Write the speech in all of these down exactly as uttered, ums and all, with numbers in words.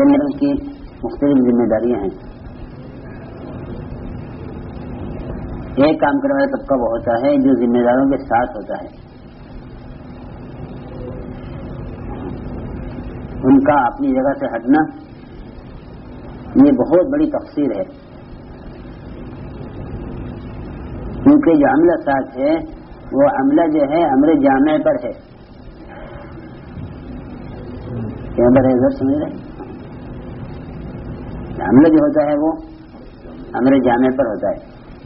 چلنے کی مختلف ذمہ داریاں ہیں. ایک کام کرنے والا طبقہ وہ ہوتا ہے جو ذمہ داروں کے ساتھ ہوتا ہے. ان کا اپنی جگہ سے ہٹنا یہ بہت بڑی تقصیر ہے، کیونکہ جو عملہ ساتھ ہے وہ عملہ جو ہے امر جامع پر ہے. کیا بر ہے ادھر سمجھ رہے؟ عملہ جو ہوتا ہے وہ امر جامع پر ہوتا ہے.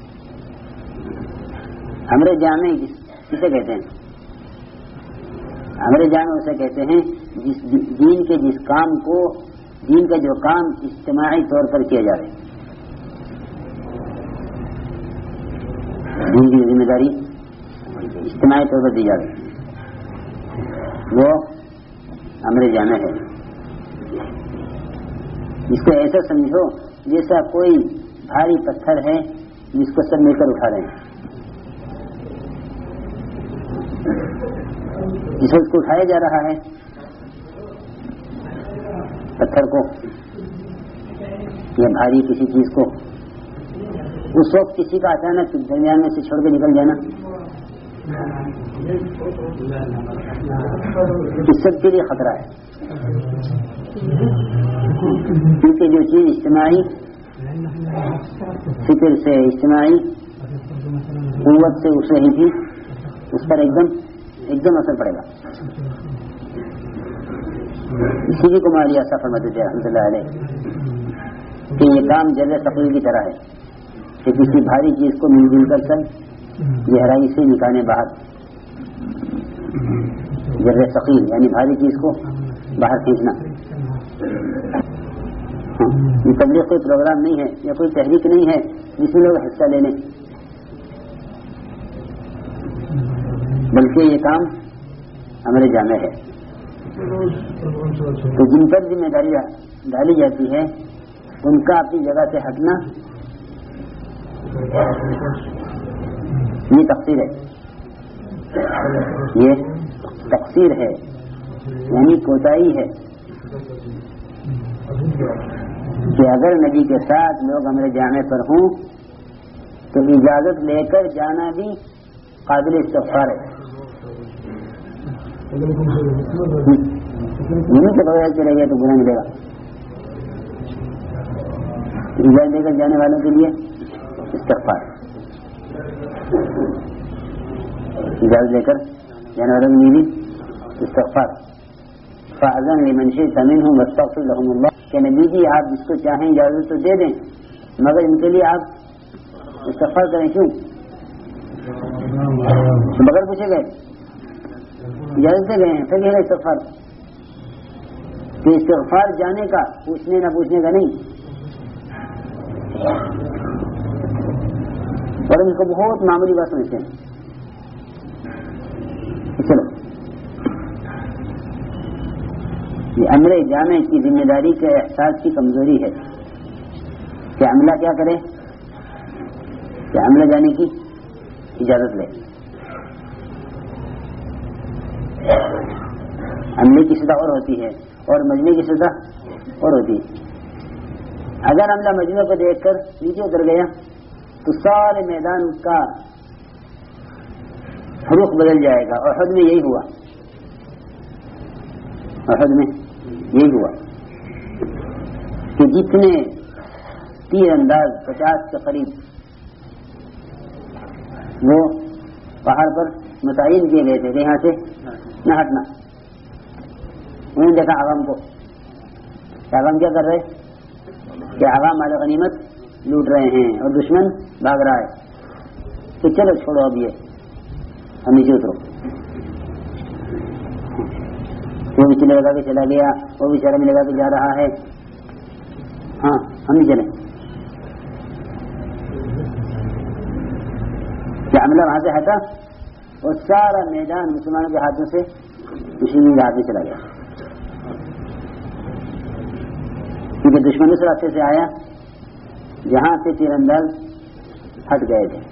امر جامع کسے کہتے ہیں؟ امر جامع اسے کہتے ہیں جس دین کے جس کام کو دین کا جو کام اجتماعی طور پر کیا جائے. دین کی ذمہ داری اجتماعی طور پر دی جائے وہ امر جامع ہے. اس کو ایسا سمجھو جیسا کوئی بھاری پتھر ہے جس کو سب مل کر اٹھا رہے ہیں. جس وقت کو اٹھایا جا رہا ہے پتھر کو یا بھاری کسی چیز کو، اس وقت کسی کا اچانک درمیان میں سے چھوڑ کے نکل جانا اس سب کے لیے خطرہ ہے. کیونکہ جو چیز اجتماعی فکر سے اجتماعی قوت سے اٹھ رہی تھی اس پر ایک دم ایک دم اثر پڑے گا. اسی کی کمار یہ ایسا فرماتے تھے رحمۃ اللہ علیہ کہ یہ کام جر ثقیل کی طرح ہے کہ کسی بھاری چیز کو مل جل کر سب گہرائی سے نکالنے باہر. جر ثقیل یعنی بھاری چیز کو باہر کھینچنا. یہ تبلیغ کوئی پروگرام نہیں ہے یا کوئی تحریک نہیں ہے جس میں لوگ حصہ لے لیں، بلکہ یہ کام امر جامع ہے. تو جن پر ذمہ داری ڈالی جاتی ہے ان کا اپنی جگہ سے ہٹنا یہ تقصیر ہے. یہ تقصیر ہے یعنی کوتاہی ہے کہ اگر نبی کے ساتھ لوگ امر جامع پر ہوں تو اجازت لے کر جانا بھی قابل استغفار ہے. یہیں سے بغیر چلے گئے تو برا ملے گا. اجازت لے کر جانے والوں کے لیے استغفار، اجازت لے کر جانے والوں کے لیے بھی استغفار. فأذن لمن شئت منهم واستغفر لهم اللہ کہ نبی جی آپ جس کو چاہیں اجازت تو دے دیں مگر ان کے لیے آپ استغفار کریں. کیوں؟ بغیر پوچھے گئے اجازت دے گئے ہیں پھر یہ استغفار. کہ استغفار جانے کا پوچھنے نہ پوچھنے کا نہیں، اور ان کو بہت معمولی بات سمجھتے ہیں. چلو یہ امر جامع کی ذمہ داری کے احساس کی کمزوری ہے کہ عملہ کیا کرے کہ عملہ جانے کی اجازت لے. عملے کی سطح اور ہوتی ہے اور مجمع کی سطح اور ہوتی ہے. اگر عملہ مجمع کو دیکھ کر نیچے اتر گیا تو سارے میدان کا رخ بدل جائے گا. اور احد میں یہی ہوا احد میں یہی ہوا کہ جتنے تیر انداز پچاس کے قریب وہ پہاڑ پر متعین کیے گئے تھے کہ یہاں سے نہ ہٹنا. انہوں نے دیکھا عوام کو کہ عوام کیا کر رہے کہ عوام مال غنیمت لوٹ رہے ہیں اور دشمن بھاگ رہا ہے تو چلو چھوڑو اب یہ ہم نیچے اترو. وہ بھی چلے لگا کے چلا گیا، وہ بھی چارے میں لگا کے جا رہا ہے. ہاں ہم بھی چلیں. کہ عملہ وہاں سے ہٹا اور سارا میدان مسلمانوں کے ہاتھوں سے دشمنی کے ہاتھ میں چلا گیا کیونکہ دشمن اس راستے سے آیا جہاں سے تیر انداز ہٹ گئے تھے.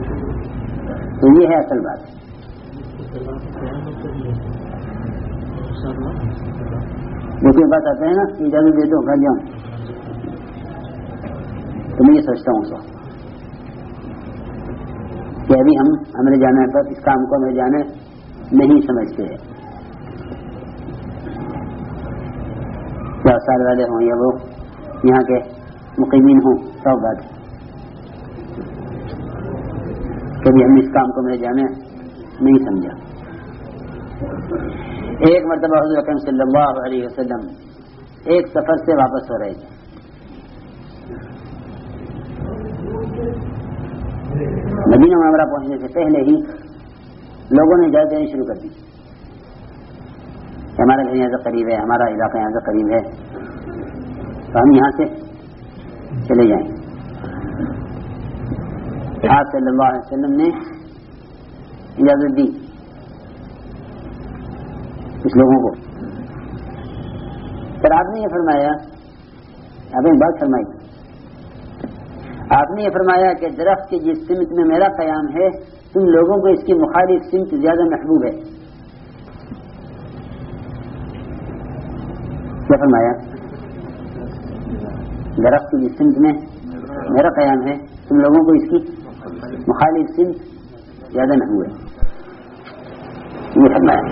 تو یہ ہے اصل بات. لیکن بات آتے ہیں نا اجازت دے دو گھر جاؤں تو میں یہ سوچتا ہوں سو کہ ابھی ہم ہمارے جانے پر اس کام کو ہمارے جانے نہیں سمجھتے ہیں. کیا سال والے ہوں یا وہ یہاں کے مقیمین ہوں سب بات کبھی ہم اس کام کو میرے جانے نہیں سمجھا. ایک مرتبہ حضور اکرم صلی اللہ علیہ وسلم ایک سفر سے واپس ہو رہے تھے. مدینہ منورہ پہنچنے سے پہلے ہی لوگوں نے اجازت دینی شروع کر دی. ہمارا گھر یہاں سے قریب ہے, ہمارا علاقہ یہاں سے قریب ہے, تو ہم یہاں سے چلے جائیں. آپ صلی اللہ علیہ وسلم نے اجازت دی کچھ لوگوں کو. پھر آپ نے یہ فرمایا, آپ نے بات فرمائی, آپ نے یہ فرمایا کہ درخت کی جس سمت میں میرا قیام ہے تم لوگوں کو اس کی مخالف سمت زیادہ محبوب ہے. کیا فرمایا؟ درخت کی جس سمت میں میرا قیام ہے تم لوگوں کو اس کی مخالف سمت زیادہ محبوب ہے. یہ فرمایا.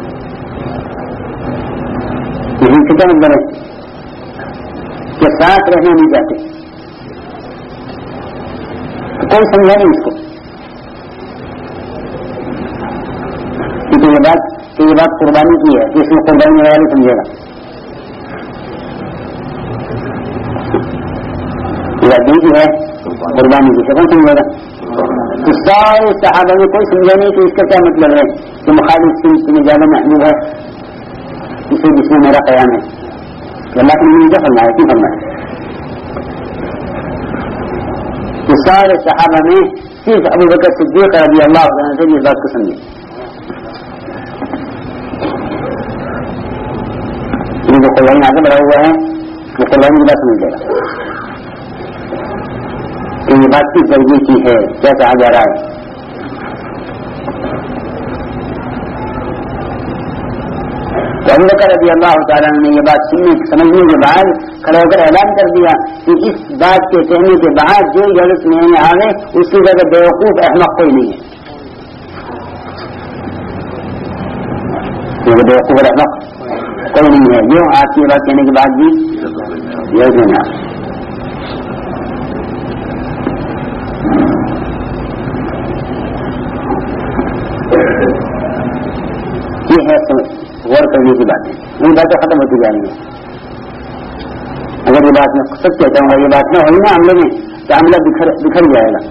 لیکن کتنا مطلب ہے کہ ساتھ رہنا نہیں چاہتے, کوئی سمجھا نہیں اس کو. کیونکہ یہ بات کہ یہ بات قربانی کی ہے کہ اس میں قربانی والا نہیں سمجھے گا. یہ دین کی ہے قربانی کی, کون سمجھے گا؟ تو سارے صحابہ میں کوئی سمجھا نہیں کہ اس کا کیا مطلب ہے کہ مخالف سمت میں زیادہ محبوب ہے اسے جس میں میرا قیام ہے. اللہ کے نبی نے کیا فرمایا, کیوں فرمایا؟ تو سارے صحابہ میں صرف ابو بکر صدیق رضی اللہ عنہ سے اس بات کو سمجھے. جو قربانی آگے بڑھا ہوا ہے وہ قربانی کی بات سمجھ لے گا کہ یہ بات کس درجے کی ہے, کیا کہا جا رہا ہے. تو ابو بکر رضی اللہ تعالیٰ نے یہ بات سننے سمجھنے کے بعد کھڑے ہو کر اعلان کر دیا کہ اس بات کے کہنے کے بعد جو اجازت لینے آئے اس کی جگہ بیوقوف احمق کوئی نہیں ہے. بیوقوف احمق کوئی نہیں ہے جو آپ کی بات کہنے کے بعد بھی اجازت لینا. یہ ہے غور کرنے کی باتیں, یہ باتیں ختم ہوتی جا رہی ہیں. اگر یہ بات میں سچ کہتا ہوں یہ بات نہ ہوئی نا عملے میں تو عملہ بکھر بکھر جائے گا.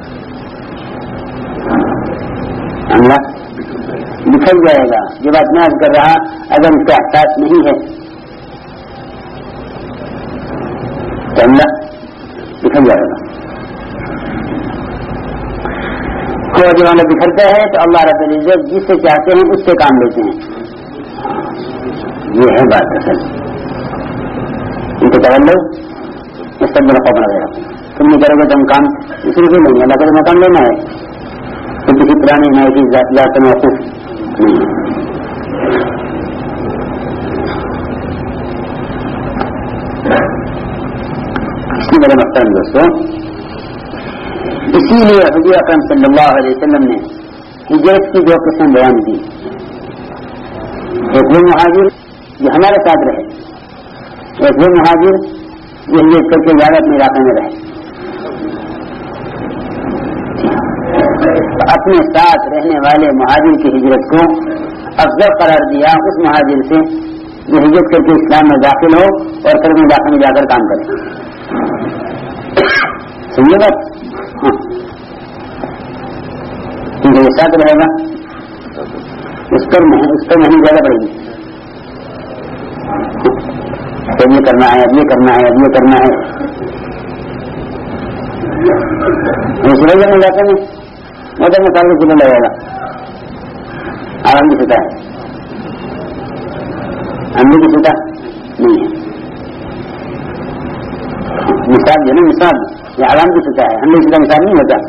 عملہ بکھر جائے گا. یہ بات میں کر رہا اگر اس کا احساس نہیں ہے تو عملہ بکھر جائے گا. تو جب عملہ بکھرتا ہے تو اللہ رب العزت جس سے چاہتے ہیں اس سے کام لیتے ہیں. یہ ہے بات اصل. ان کو تولو اس سب میں خوف لگے گا. تم نہیں کرو گے تو ہم کام اس لیے نہیں, اللہ کا مقام لینا ہے. تو کسی پرانی نئے کی ذات میں خوف نہیں ہے. اسی میرے مقصد دوستوں, اسی لیے حضور اکرم صلی اللہ علیہ وسلم نے ہجرت کی دو قسم بیان کی. ایک وہ مہاجر جو ہمارے ساتھ رہے, ایک وہ مہاجر جو ہجرت کر کے زیادہ اپنے علاقے میں رہے. اپنے ساتھ رہنے والے مہاجر کی ہجرت کو افضل قرار دیا اس مہاجر سے جو ہجرت کر کے اسلام میں داخل ہو اور پھر میں علاقے میں جا کر کام کرے. سمجھے بات؟ کیونکہ یہ ساتھ رہے گا اس پر اس پر محنت زیادہ پڑے گی. اب یہ کرنا ہے, اب یہ کرنا ہے, اب یہ کرنا ہے. اس وجہ میں جاتے ہیں مدد میں کافی چلے لگے گا. آرام کی سطح ہے, اندھی کی سطح نہیں ہے. مثال جو نا مثال یہ آرام کی سطح ہے, اندھی سطح مثال نہیں ہوتا.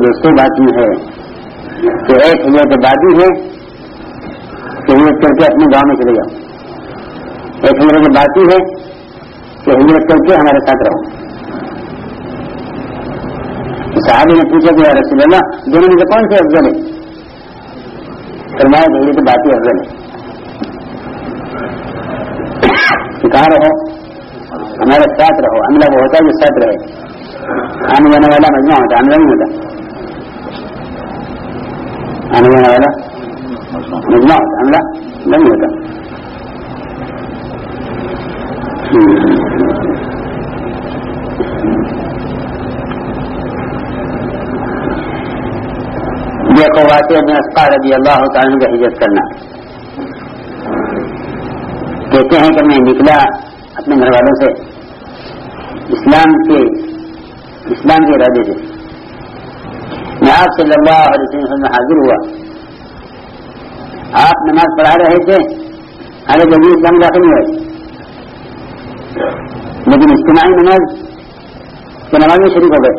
دوستوں بات یہ ہے کہ ایک ہجرت بادی ہے کہ ہجرت کر کے اپنے گاؤں میں چلے جاؤ، ایک ہجرت باقی ہے کہ ہجرت کر کے ہمارے ساتھ رہو۔ صحابی نے پوچھا کہ یا رسول اللہ دونوں میں سے کون سے افضل ہے؟ فرمایا کہ ہجرت باقی افضل ہے۔ کہاں رہو؟ ہمارے ساتھ رہو۔ عملہ وہ ہوتا ہے جو ساتھ رہے، آنے جانے والا مجمع ہوتا ہے، عملہ نہیں ہوتا، آنے جانے والا مجمع ہوتا، عملہ نہیں ہوتا۔ دیکھو واقعہ میں اسقا رضی اللہ تعالیٰ کا ہجرت کرنا، کہتے ہیں کہ میں نکلا اپنے گھر والوں سے اسلام کے اسلام کے ارادے سے، میں آپ صلی اللہ علیہ وسلم میں حاضر ہوا، آپ نماز پڑھا رہے تھے، ارے جب اسلام داخل نہیں ہوئے، لیکن اجتماعی نماز کے نماز میں شریک ہو گئے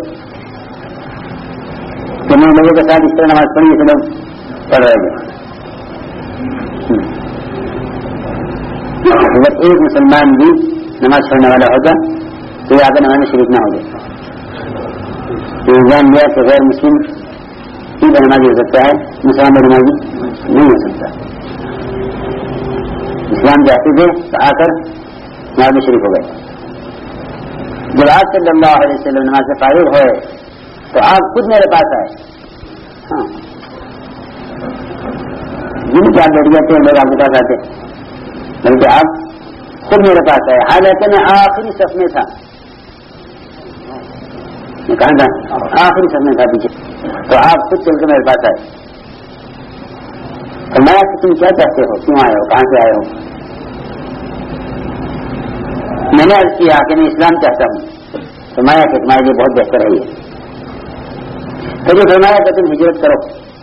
کہ میں لوگوں کے ساتھ اس طرح نماز پڑھی جیسے لوگ پڑھ رہے تھے۔ اگر ایک مسلمان بھی نماز پڑھنے والا ہوگا تو یہ آگے نماز میں شریک نہ ہو جائے، الزام لیا کہ غیر مسلم ہی نمازی ہو سکتا ہے، مسلمان نمازی نہیں ہو سکتا۔ اسلام جاتے تھے تو آ کر نماز میں شریک ہو گئے۔ جب آپ صلی اللہ علیہ وسلم نماز سے فارغ ہوئے تو آپ خود میرے پاس آئے، ہاں جن کے آپ بیٹھ جاتے ہیں لوگ آپ کے پاس آتے، بلکہ آپ خود میرے پاس آئے، حالانکہ میں آخری صف میں تھا، میں کہاں تھا؟ آخری صف میں تھا پیچھے، تو آپ خود چل کے میرے پاس آئے۔ فرمایا کہ تم کیا چاہتے ہو، کیوں آئے ہو، کہاں سے آئے ہو؟ میں نے عرض کیا کہ میں اسلام چاہتا ہوں۔ فرمایا کہ تمہارے لیے بہت بہتر ہے یہ، تو جو فرمایا کہ تم ہجرت کرو،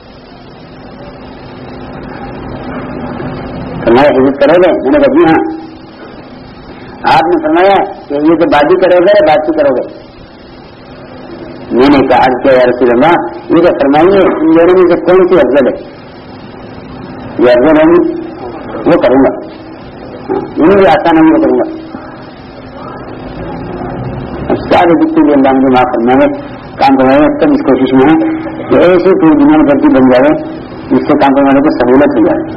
فرمایا ہجرت کرو گے؟ میں نے کہا جی ہاں۔ آپ نے فرمایا کہ یہ تو بات ہی کرو گے یا بات ہی کرو گے؟ میں نے کہا عرض کیا یا رسول اللہ یہ تو فرمائیے ان دونوں میں سے کون سی افضل ہے؟ یہ افضل ہے وہ کروں گا، یہ بھی آسان ہے وہ کروں گا۔ اب سارے جتنے بھی اللہ مجھے معاف کرنا ہے کام کرنے میں تب اس کوشش میں ہے کہ ایسے پوری دنیا میں غلطی بن جائے جس سے کام کرنے والے کو سہولت ہو جائے۔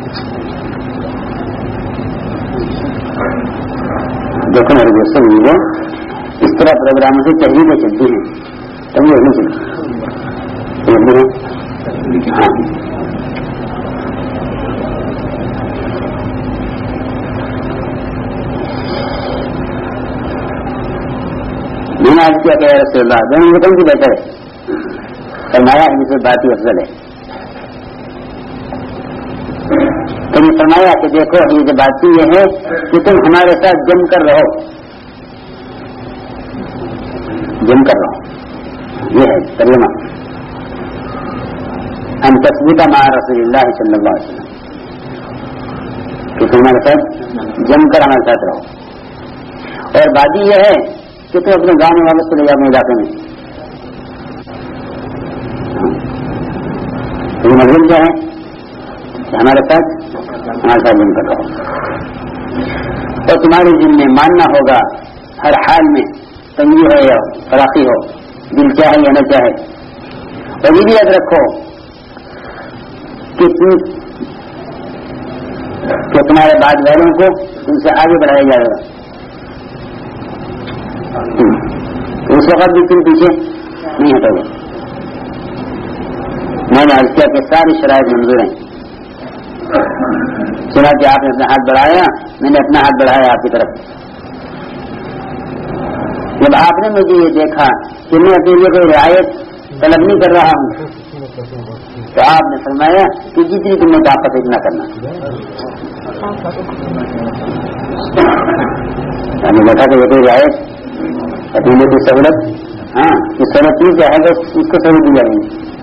دیکھو میرے دوستوں مجھے اس طرح پروگراموں سے تحریریں چلتی ہیں تب یہ نہیں چلتی ہیں۔ ہاں میں نے آج کیا کہ رسول اللہ دونوں میں کون سی بہتر ہے؟ فرمایا ہے جسے بات ہی افضل ہے۔ تو یہ فرمایا کہ دیکھو یہ جو بات یہ ہے کہ تم ہمارے ساتھ جم کر رہو، جم کر رہو، یہ ہے ترجمہ، ہم تصویر مع رسول اللہ صلی اللہ علیہ وسلم کہ تم ہمارے ساتھ جم کر ہمارے ساتھ رہو، اور بات یہ ہے کہ تم اپنے گاؤں میں واپس چلے جاؤ اپنے علاقے میں۔ یہ مطلب کیا ہے کہ ہمارے ساتھ ہمارے ساتھ جم کر رہو، اور تمہارے دل میں ماننا ہوگا ہر حال میں، تنگی ہو یا فراخی ہو، دل چاہے یا نہ چاہے، اور یہ بھی یاد رکھو کہ کہ تمہارے بعد والوں کو تم سے آگے بڑھایا جائے گا، اس وقت بھی تم پیچھے نہیں ہٹو گے۔ میں نے عرض کیا کہ ساری شرائط منظور ہیں، سنا کہ آپ نے اپنا ہاتھ بڑھایا، میں نے اپنا ہاتھ بڑھایا آپ کی طرف۔ جب آپ نے مجھے یہ دیکھا کہ میں اپنے لیے کوئی رعایت طلب نہیں کر رہا ہوں تو آپ نے فرمایا کہ جتنی تم نے طاقت اتنا کرنا۔ میں نے دیکھا کہ یہ کوئی رعایت اپنے کی سہولت، ہاں اس سہولت نہیں چاہے گا اس کو سہولت دی جائے گی،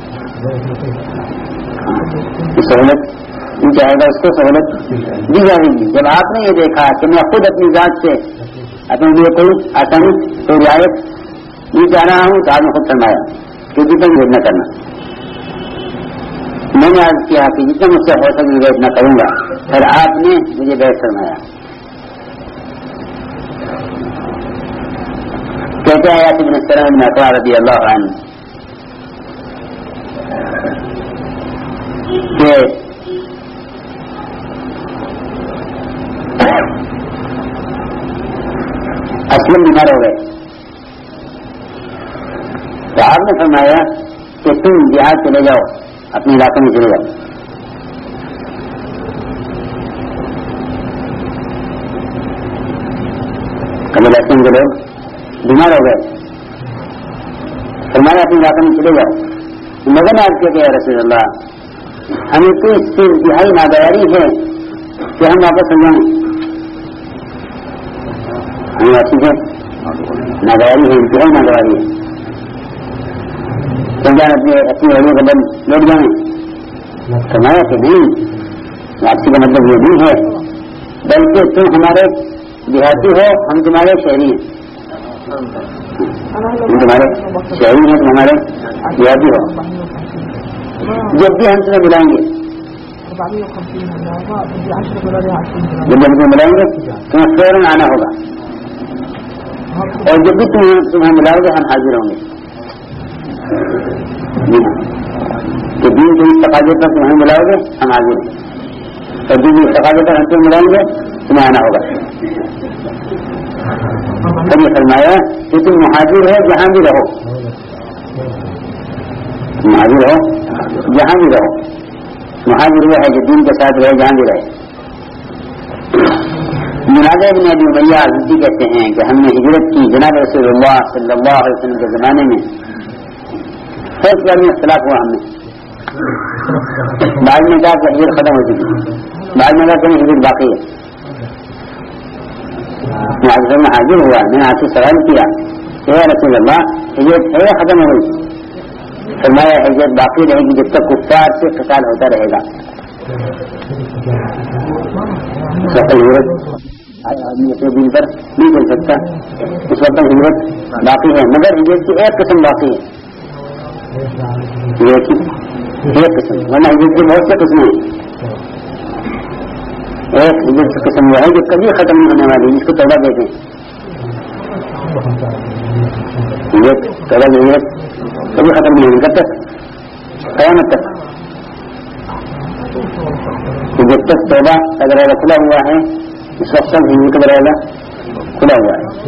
سہولت نہیں چاہے گا اس کو سہولت دی جائے گی۔ جب آپ نے یہ دیکھا کہ میں خود اپنی ذات سے اپنے لیے کوئی آسانی کوئی رعایت نہیں چاہ رہا ہوں تو آپ نے خود فرمایا کہ جتنا ویٹ نہ کرنا. میں نے عرض کیا کہ جتنا مجھ سے ہو سکے ویٹ نہ کروں گا. پھر آپ نے مجھے بیعت فرمایا. کہتے ہیں یاسر بن سلام بن اقرا رضی اللہ عنہ کہ اسلم بیمار ہو گئے تو آپ نے فرمایا کہ تم جہاد چلے جاؤ، اپنے علاقے میں چلے جاؤ. قبل اسلم کے لوگ بیمار ہو گئے، فرمایا اپنے علاقے میں چلے جاؤ. مگر عرض کیا کہ یا رسول اللہ ہمیں تو اس سے انتہائی ناگواری ہے کہ ہم واپس ہو جائیں. ہمیں ایسی ہے ناگواری ہے، انتہائی ناگواری ہے کہ جان اپنے اپنی اہلیہ کا بند لوٹ جائیں. فرمایا کہ نہیں، واپسی کا مطلب یہ نہیں ہے بلکہ تم ہمارے دیہاتی ہو، ہم تمہارے شہری ہیں. ہم تمہارے شہری ہیں، تم ہمارے دیہاتی ہو. جب بھی ہم تمہیں بلائیں گے جب ہم تمہیں بلائیں گے تمہیں فوراً آنا ہوگا، اور جب بھی تم تمہیں بلاؤ گے ہم حاضر ہوں گے. کہ دین کے اس تقاضے پر تمہیں بلاؤ گے ہم حاضر ہیں، اور دین کے تقاضے پر ہم تمہیں بلائیں گے تمہیں آنا ہوگا. تب یہ فرمایا کہ تم مہاجر ہو جہاں بھی رہو، مہاجر ہو جہاں بھی رہو. مہاجر وہ ہے جو دین کے ساتھ رہے جہاں بھی رہے. مناظر ابن ابی امیہ الازدی کہتے ہیں کہ ہم نے ہجرت کی جناب رسول اللہ صلی اللہ علیہ وسلم کے زمانے میں. فرسٹ بار میں اختلاف ہوا ہم نے. بعد میں کہا کہ ہجرت ختم ہو چکی، بعد میں کہا کہ ہجرت باقی ہے. معذر میں حاضر ہوا، میں نے آپ سے سوال کیا کہ یا رسول اللہ ہجرت ہے یا ختم ہو گئی؟ فرمایا ہجرت باقی رہے گی جب تک کفار سے قتال ہوتا رہے گا. آدمی اپنے دل پر نہیں چل سکتا، اس وقت تک ہجرت باقی ہے. مگر ہجرت کی ایک قسم باقی ہے، ایک قسم، ورنہ ہجرت کی بہت سے قسمیں ہیں. ایک ہجرت کی قسم وہ ہے جو کبھی ختم نہیں ہونے والی، جس کو توبہ دیتے ہیں. ہجرت توبہ کی ہجرت کبھی ختم نہیں ہوگی، کب تک؟ قیامت تک. جب تک توبہ کا دروازہ کھلا ہوا ہے اس وقت تک ہندو کا دروازہ کھلا ہوا ہے.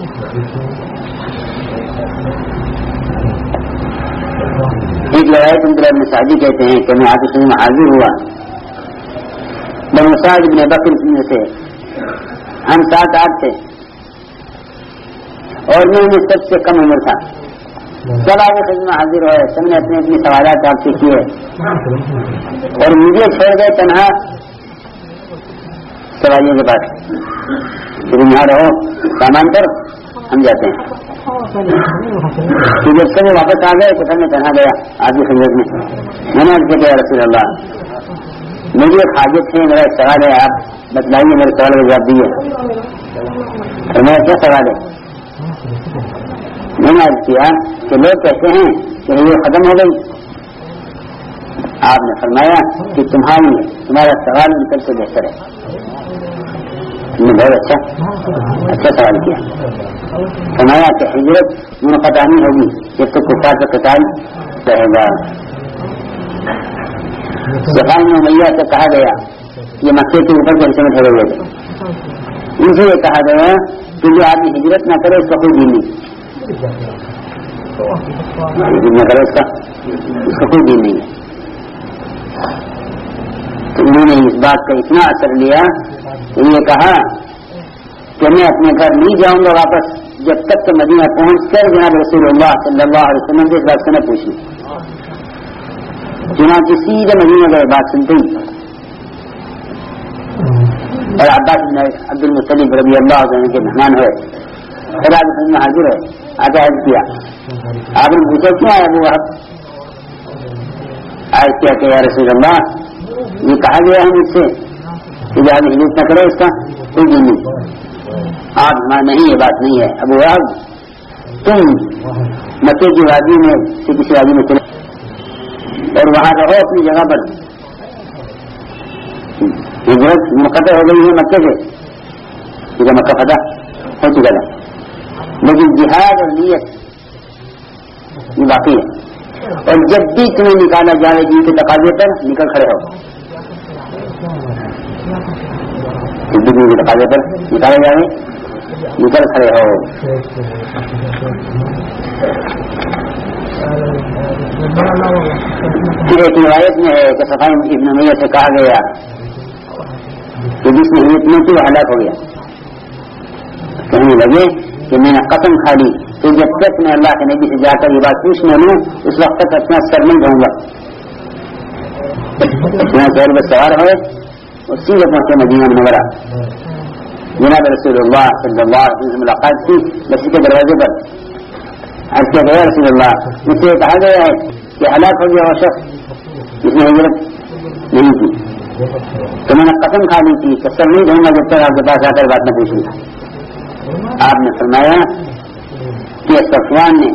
ایک روایت عبداللہ بن سعدی کہتے ہیں کہ میں آپ کے میں حاضر ہوا. بنو سعد بن بکر میں سے ہم سات آٹھ تھے اور میں انہیں سب سے کم عمر تھا. سب آگے خدمت حاضر ہوئے، سب نے اپنے اپنے سوالات آپ سے کیے اور مجھے چھوڑ گئے تنہا سواریوں کے پاس. تم یہاں رہو سامان پر، ہم جاتے ہیں. جب سب واپس آ گئے تو سب میں تنہا گیا آپ کی خدمت میں. میں نے عرض کیا رسول اللہ میری ایک حاجت ہے، میرا ایک سوال ہے، آپ بتلائیے میرے سوال کا جواب دیجیے. اور میرا کیا سوال ہے؟ میں نے عرض کیا کہ لوگ کہتے ہیں کہ یہ ختم ہو گئی. آپ نے فرمایا کہ تمہاری تمہارا سوال ان سب سے بہتر ہے. تم نے بہت اچھا اچھا سوال کیا. فرمایا کہ ہجرت منقطع نہیں ہوگی جب تک کفار کا قتال رہے گا. صفان امیہ سے کہا گیا، یہ مکے کے اوپر کے حصے میں ٹھہرے ہوئے تھے، ان سے یہ کہا گیا کہ جو آدمی ہجرت نہ کرے اس کا کوئی دین نہیں، نہ کرے اس کا اس کا کوئی دین نہیں ہے. تو انہوں نے اس بات کا اتنا اثر لیا کہ یہ کہا کہ میں اپنے گھر نہیں جاؤں گا واپس جب تک کہ مدینہ پہنچ کر جناب رسول اللہ صلی اللہ علیہ وسلم سے اس بات سے نہ پوچھوں. چنانچہ سیدھے مدینہ گئے بات سنتے ہی. اور عباس بن عبد المطلب رضی اللہ عنہ کے مہمان ہوئے، خدا کے میں حاضر ہے، آگے عرض کیا. آپ نے پوچھا کیوں آیا ابو وہب؟ عرض کیا کہ یا رسول اللہ یہ کہا گیا ہے مجھ سے کہ جو آدمی ہجرت نہ کرے اس کا کوئی دین نہیں. آپ نہیں، یہ بات نہیں ہے ابو وہب، تم مکے کی وادی میں سے کسی وادی میں چلے اور وہاں رہو اپنی جگہ پر. ہجرت منقطع ہو گئی ہے مکے سے کیونکہ مکہ فتح ہو چکا تھا، لیکن جہاد اور نیت یہ باقی ہے. اور جب بھی تمہیں نکالا جائے جن کے تقاضے پر نکل کھڑے ہو، جب بھی جن کے تقاضے پر نکالے جائے نکل کھڑے ہو. پھر ایک روایت میں ہے کہ صفائی ابن امیہ سے کہا گیا کہ جس نے نیت نہیں کی وہ ہلاک ہو گیا. کہنے لگے کہ میں نے قسم کھا لی کہ جب تک میں اللہ کے نبی سے جا کر یہ بات پوچھ نہ لوں اس وقت تک اپنا سر نہیں دوں گا. شہر میں سوار ہوئے اور سیدھے پہنچے مدینہ منورہ. جناب رسول اللہ صلی اللہ علیہ وسلم سے ملاقات کی مسجد کے دروازے پر. عرض کیا گیا رسول اللہ مجھ سے کہا گیا ہے کہ ہلاک ہو گیا وہ شخص جس نے ہجرت نہیں کی، تو میں نے قسم کھا لی تھی کہ سر نہیں دوں گا جب تک آپ کے پاس آ کر بات نہ پوچھوں گا. آپ نے فرمایا کہ صفوان نے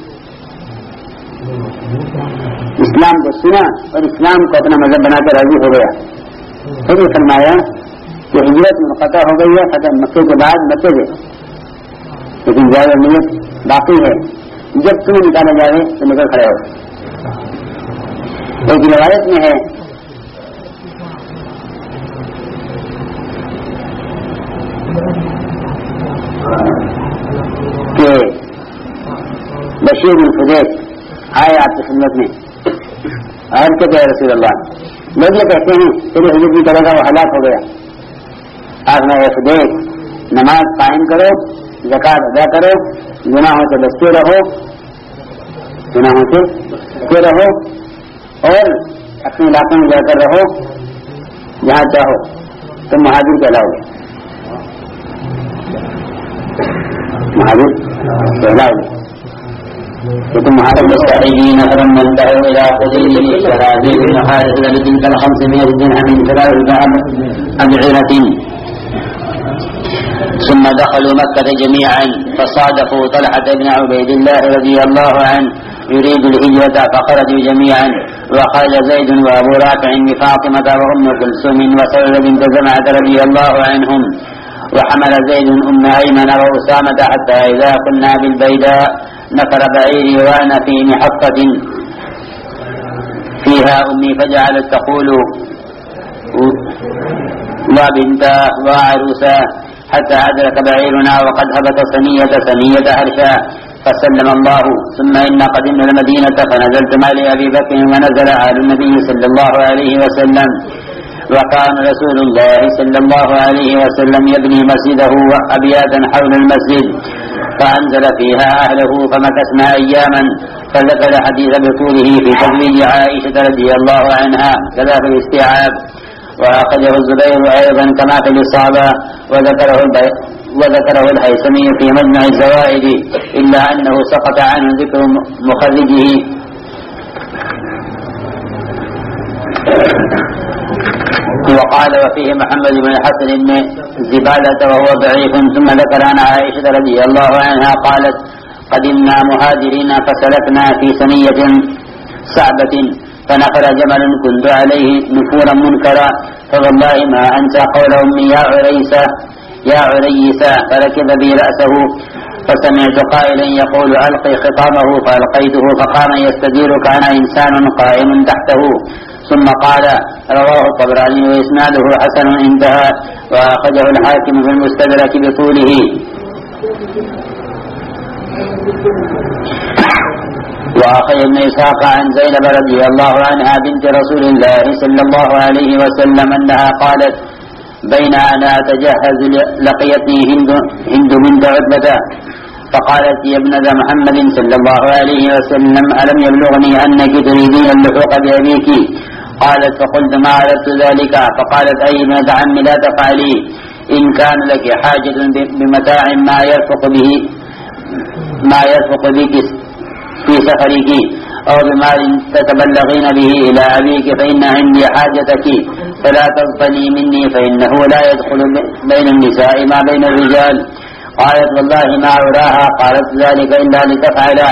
اسلام کو سنا اور اسلام کو اپنا مذہب بنا کر راضی ہو گیا. پھر یہ فرمایا کہ ہجرت منقطع ہو گئی ہے فتح مکے کے بعد مکے سے، لیکن زیادہ نیت باقی ہے. جب تمہیں نکالا جائے تو نکل کھڑے ہو. ایک روایت میں ہے کہ بشیر بن فضیل آئے آپ کی خدمت میں اور کیا کہ رسول اللہ لوگ یہ کہتے ہیں تیری حضرت بھی کرے گا وہ ہلاک ہو گیا. آپ نے فضیل نماز قائم کرو، زکات ادا کرو، گناہوں سے بچتے رہو گناہوں سے بچتے رہو اور اپنے علاقے میں جا کر رہو جہاں چاہو، تم مہاجر کہلاؤ گے. مہاجر کہلاؤ گے کہ تم مہاجر مستعدین اکرم منتهوا الى قديم شرابيب المحارث التي كان خمسمائة درهم من ثلاث أبعرة. ثم دخلوا مكة جميعا فصادفوا طلحة بن عبيد الله رضي الله عنه يريد الهجرة فخرجوا جميعا، وقال زيد وأبو رافع بفاطمة وأم كلثوم وسلمة بنت زمعة رضي الله عنهم، وحمل زيد أم أيمن وأسامة حتى إذا كنا بالبيداء نفر بعيري وأنا في محطة فيها أمي فجعلت تقول وبنتا وعروسا حتى أدرك بعيرنا وقد هبط ثنية ثنية هرشا فسلم الله. ثم إن قدمنا المدينة فنزلت مع أبي بكر ونزل آل النبي صلى الله عليه وسلم، وكان رسول الله صلى الله عليه وسلم يبني مسجده وأبياتا حول المسجد فأنزل فيها أهله فمكثنا أياما. فذكر حديث بطوله في تزويج عائشة رضي الله عنها كذا في الاستيعاب، وأخذه الزبير أيضا كما في الإصابة، وذكره وذكره الهيثمي في مجمع الزوائد إلا أنه سقط عنه ذكر مخرجه. وقال وفيه محمد بن الحسن بن زبالة وهو ضعيف. ثم ذكر عن عائشة رضي الله عنها قالت قدمنا مهاجرين فسلكنا في ثنية صعبة فنفر جمل كنت عليه نفورا منكرا، فوالله ما أنسى قول أمي يا عريسة يا عريسة، فركب بي رأسه فسمعت قائلا يقول ألقي خطامه فألقيته فقام يستدير كان إنسان قائم تحته. ثم قال رواه الطبراني وإسناده حسن انتهى، وأخذه الحاكم في المستدرك بطوله. وأخذ ابن إسحاق عن زينب رضي الله عنها بنت رسول الله صلى الله عليه وسلم أنها قالت بين أنا أتجهز لقيتني هند, هند بنت عتبة فقالت يا ابنة محمد صلى الله عليه وسلم ألم يبلغني أنك تريدين اللحوق بأبيك؟ قالت فقلت ما أردت ذلك. فقالت أي ابنة عم لا تفعلي، إن كان لك حاجة بمتاع ما يرفق به ما يرفق بك في سفرك أو بمال تتبلغين به إلى أبيك فإن عندي حاجتك، فلا تغفلي مني فإنه لا يدخل بين النساء ما بين الرجال. قالت والله ما أراها قالت ذلك إلا لتفعل.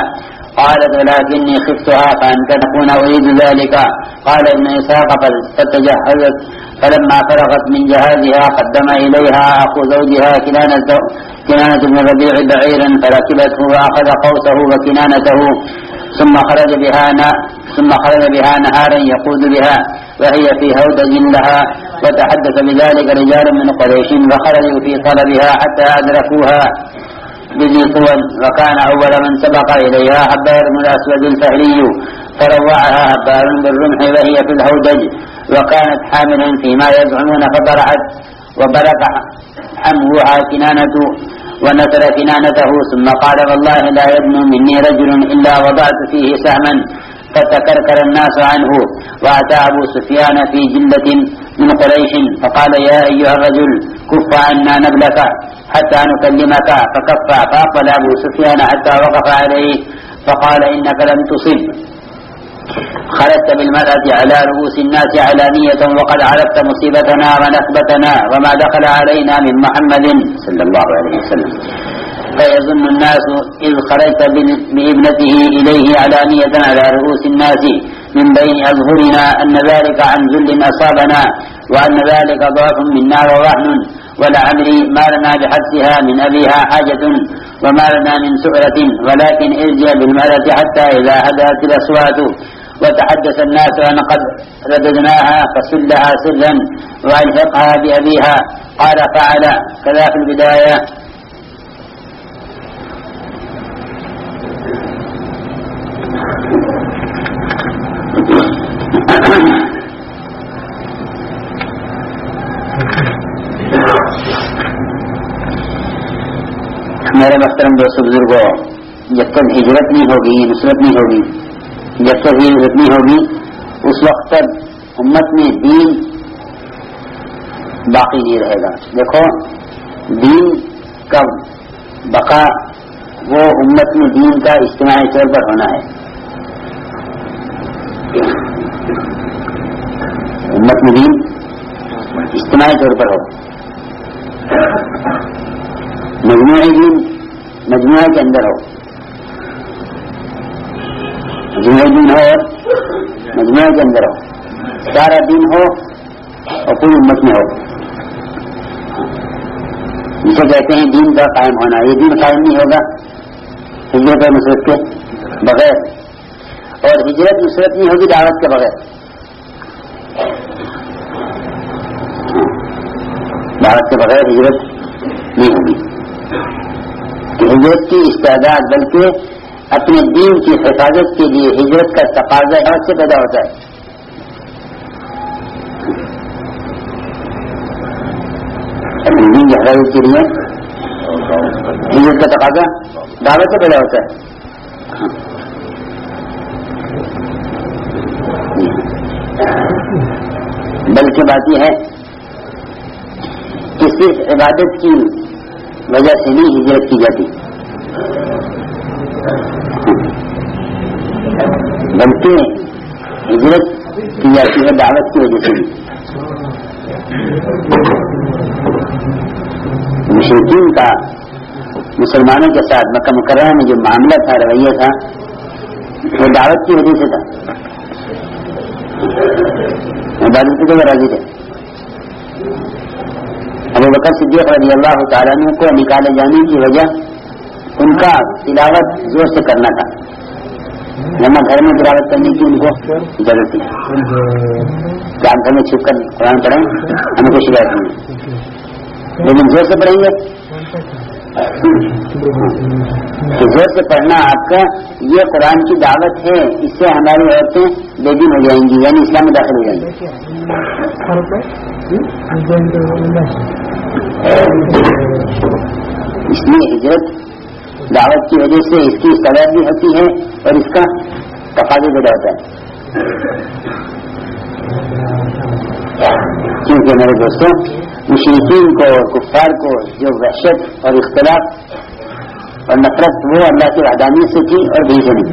قالت ولكني خفتها فأن تكون أريد ذلك. قال ابن إسحاق فتجهزت فلما فرغت من جهازها قدم إليها أخو زوجها كنانة كنانة بن ربيع بعيرا فركبته وأخذ قوسه وكنانته ثم خرج بها ثم خرج بها نهارا يقود بها وهي في هودج لها. وتحدث بذلك رجال من قريش وخرجوا في طلبها حتى أدركوها بذي طول. وكان أول من سبق إليها حبار بن الأسود الفهري فروعها حبار بالرمح وهي في الهودج وكانت حاملا فيما يزعمون فبرعت وبرك حموها كنانة ونثر كنانته ثم قال والله لا يدنو مني رجل إلا وضعت فيه سهما فتكركر الناس عنه. وأتى أبو سفيان في جلة من قريش فقال يا أيها الرجل كف عنا نبلك حتى نكلمك فكف. فأقبل أبو سفيان حتى وقف عليه فقال إنك لم تصب خرجت بالمرأة على رؤوس الناس علانية وقد عرفت مصيبتنا ونكبتنا وما دخل علينا من محمد صلى الله عليه وسلم. فيظن الناس إذ خرجت بابنته إليه علانية على رؤوس الناس من بين أظهرنا أن ذلك عن ذل أصابنا وأن ذلك ضعف منا ووهن ولعمري ما لنا بحبسها من أبيها حاجة وما لنا من سؤرة ولكن ارجع بالمرأة حتى إذا هدأت الأصوات وتحدث الناس أن قد رددناها فسلها سرا وألحقها بأبيها. قال فعل كذا في البداية. میرے محترم دوستو بزرگوں، جب تک ہجرت نہیں ہوگی نصرت نہیں ہوگی، جب تک ہجرت نہیں ہوگی اس وقت تک امت میں دین باقی نہیں رہے گا. دیکھو دین کا بقا وہ امت میں دین کا اجتماعی طور پر ہونا ہے. امت میں دین اجتماعی طور پر ہو، مجموعی دین مجموعہ کے اندر ہو، مجموعی دین ہو اور مجموعہ کے اندر ہو، سارا دین ہو اور پوری امت میں ہو. جسے کہتے ہیں دین کا قائم ہونا. یہ دین قائم نہیں ہوگا ہجرت اور نصرت کے بغیر، اور ہجرت نصرت نہیں ہوگی دعوت کے بغیر. دعوت کے بغیر ہجرت نہیں ہوگی. ہجرت کی استعداد بلکہ اپنے دین کی حفاظت کے لیے ہجرت کا تقاضا دعوت سے پیدا ہوتا ہے. اپنے دین کی حفاظت کے لیے ہجرت کا تقاضا دعوت سے پیدا ہوتا ہے. بلکہ بات یہ ہے کہ صرف عبادت کی وجہ سے نہیں ہجرت کی جاتی، بلکہ ہجرت کی جاتی ہے دعوت کی وجہ سے بھی. مشرکین کا مسلمانوں کے ساتھ مکہ مکرمہ میں جو معاملہ تھا، رویہ تھا، وہ دعوت کی وجہ سے تھا. عبادت کو راضی تھے. ابو بکر صدیق رضی اللہ تعالیٰ عنہ کو نکالے جانے کی وجہ ان کا تلاوت زور سے کرنا تھا، ورنہ گھر میں تلاوت کرنے کی ان کو اجازت تھی. کیا گھر میں چھپ کر قرآن پڑھیں ہمیں کوئی شکایت نہیں، لیکن زور سے پڑھیں گے تو زور سے پڑھنا آپ کا یہ قرآن کی دعوت ہے، اس سے ہماری عورتیں بے دین ہو جائیں گی، یعنی اسلام میں داخل ہو جائیں گی. اس لیے ہجرت دعوت کی وجہ سے اس کی سزا بھی ہوتی ہے اور اس کا تقاضا پیدا ہوتا ہے. کیونکہ میرے دوستوں مشرکین کو اور کفار کو جو وحشت اور اختلاف اور نفرت وہ اللہ کی وحدانیت سے تھی اور بھی سے نہیں.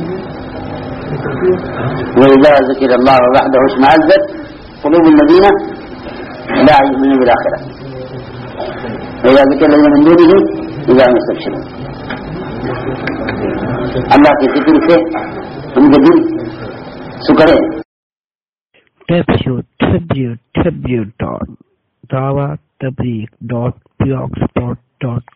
وَإِذَا ذُكِرَ اللَّهُ وَحْدَهُ اشْمَأَزَّتْ قُلُوبُ الَّذِينَ لَا يُؤْمِنُونَ بِالْآخِرَةِ وَإِذَا ذُكِرَ الَّذِينَ مِن دُونِهِ إِذَا هُمْ يَسْتَبْشِرُونَ. اللہ کے ذکر سے ان کے دل سکڑے. w w w ڈاٹ دعوت تبلیغ ڈاٹ blogspot ڈاٹ